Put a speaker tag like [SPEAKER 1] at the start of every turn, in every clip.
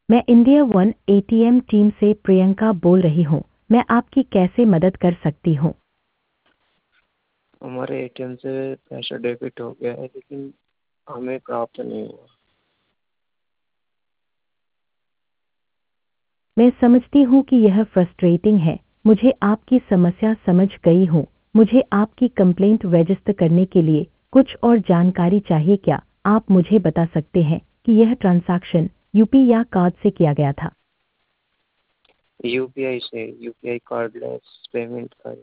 [SPEAKER 1] मैं India one ATM team से प्रियंका बोल रही हूँ। मैं आपकी कैसे मदद कर सकती हूँ?
[SPEAKER 2] हमारे एटीएम से पैसा डेबिट हो गया है लेकिन हमें प्राप्त नहीं हुआ।
[SPEAKER 1] मैं समझती हूँ कि यह फ्रस्ट्रेटिंग है। मुझे आपकी समस्या समझ गई हूँ। मुझे आपकी कंप्लेंट रजिस्टर करने के लिए कुछ और जानकारी चाहिए। क्या आप मुझे बता सकते हैं कि यह ट्रांजैक्शन यूपी या कार्ड से किया गया था?
[SPEAKER 2] यूपीआई से, यूपीआई कार्डलेस पेमेंट का।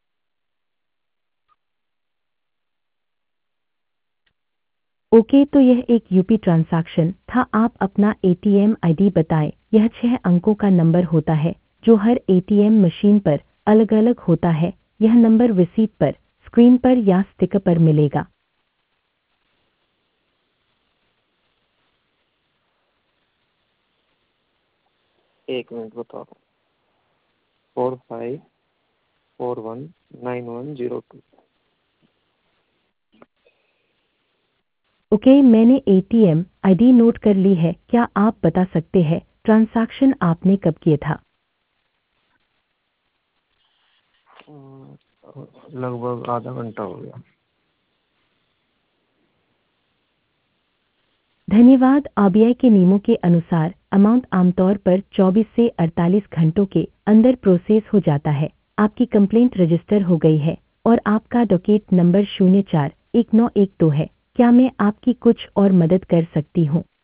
[SPEAKER 1] ओके, तो यह एक यूपी ट्रांजैक्शन था। आप अपना एटीएम आईडी बताएं। यह 6 अंकों का नंबर होता है जो हर एटीएम मशीन पर अलग अलग होता है। यह नंबर रिसीट पर, स्क्रीन पर या स्टिकर पर मिलेगा।
[SPEAKER 2] एक मिनट बताओ। 45419102।
[SPEAKER 1] ओके, मैंने एटीएम आईडी नोट कर ली है। क्या आप बता सकते हैं ट्रांजैक्शन आपने कब किया था?
[SPEAKER 2] लगभग आधा घंटा हो गया।
[SPEAKER 1] धन्यवाद। आरबीआई के नियमों के अनुसार अमाउंट आमतौर पर 24 से 48 घंटों के अंदर प्रोसेस हो जाता है। आपकी कंप्लेंट रजिस्टर हो गई है और आपका डॉकेट नंबर 041912 है। क्या मैं आपकी कुछ और मदद कर सकती हूँ?